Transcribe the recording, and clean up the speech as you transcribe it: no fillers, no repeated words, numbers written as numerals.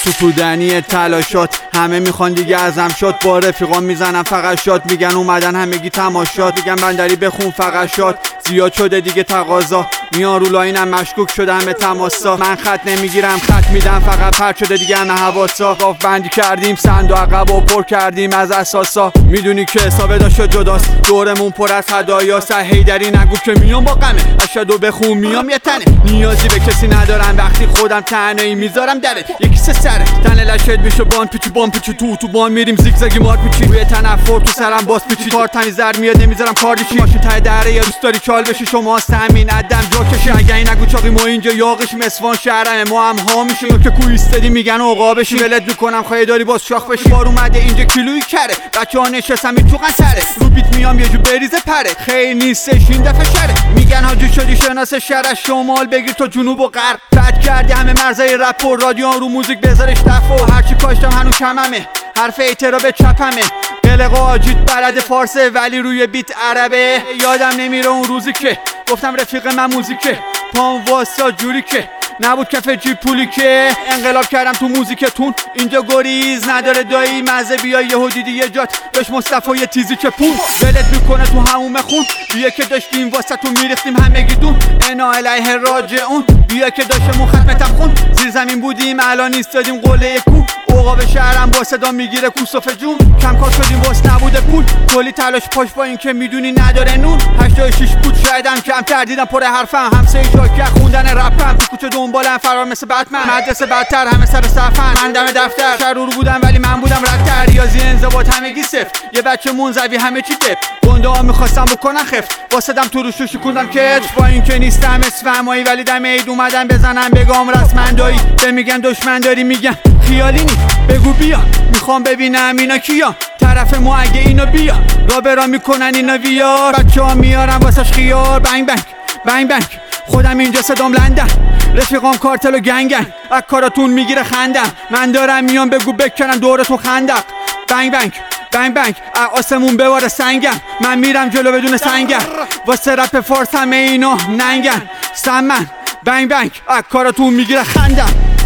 ستودنی تلاشات، همه میخوان دیگه ازم شد. با رفیقان میزنم فقط شاد، میگن اومدن همگی تماشات. میگن بندری بخون فقط شاد، زیاد شده دیگه تقاضا. میان رو لاینم مشکوک شدم به تماسا. من خط نمیگیرم خط میدم، فقط پرت شده دیگه همه حواسا. باف بندی کردیم سند و عقب و پر کردیم از اساسا. میدونی که حساب داشت جداست، دورمون پر از هدایا. هیدری نگو که میام با غمه، اشهدو بخون میام یه تنه. نیازی به کسی ندارم وقتی خودم تنهایی میذارم درت. یکی سه سره تن لشت میشه بان پیچی تو بان میریم زیگزاگی مارک میچی. روی تنفر تو سرم باز پیچی، کار تمیز در میاد نمیذارم کار دیشی. ماشین ته دره یا دوست داری چال بشی، شما سمین ادم جا کشی. اگه این نگو چاقی ما اینجا یاقش مسوان شهرمه، ما هم ها میشیم که کوی استدی میگن عقابشی. ولت میکنم خواهی داری باز شاخ بشی. بار اومده اینجا کیلویی کره، بچه‌ها نشستن تو قصره. رو بیت میام یه جو بریزه پره، خیر نیستش این دفعه شره. میگن حاجی شدی شناس شهر، شمال بگیر تو جنوب و غرب. بد کردی همه مرزای رپ و رادیو رو موزیک بذارش دفع. هرچی کاشتم هنو کممه، حرف اعتراف چپمه. قلق و آجیت بلد فارسه ولی روی بیت عربه. یادم نمیره اون روزی که گفتم رفیق من موزیکه، پام واسا جوری که نبود کف جیب پولی که. انقلاب کردم تو موزیکتون، اینجا گریز نداره دایی. مزه بیا یهودی دیگه جات داشت مصطفی یه تیزی که پول ولت میکنه تو هموم خون. بیا که داشتیم واسه تو میریختیم همگی دون، انا الیه راجعون. بیا که داشتمون ختمتم خون، زیر زمین بودیم الان ایستادیم قله کو. عقاب شهرم با صدا میگیره کوسوف جون، کم کار شدیم واسه نبوده پول. کلی تلاش پاش با این که میدونی نداره نون. 86 بود شایدم کمتر دیدم پر حرفم، همسه جاکه خوندن رپم. تو کوچه دنبالم فرار مثل بتمن، مدرسه بدتر همه سر صفن. من دم دفتر شهر رو بودم ولی من بودم ردتر. ریاضی انضباط همگی صفر، یه بچه منزوی همه چی دپ. گنده ها میخواستم بکنن خفت، واسدم تو رو شوشی کندم کتف. با این که نیستم اسفهمایی ولی دم عید اومدم بزنم بگم رسمندایی. به میگن دشمن داری میگن خیالی نی، بگو بیا میخوام ببینم اینا کیا. طرف ما اگه اینو بیا را برا میکنن اینا ویار. بچه ها میارم واسش خیار، بنگ بنگ بنگ بنگ. خودم اینجا صدام لندن، رفیقام کارتل و گنگن. از کاراتون میگیره خندم، من دارم میام بگو بکنم دورتون خندق. بنگ بنگ بنگ بنگ آسمون بباره سنگم، من میرم جلو بدون سنگم. واسه رپ فارس همه اینا ننگن سمن. بنگ بنگ از کاراتون میگیره خندم.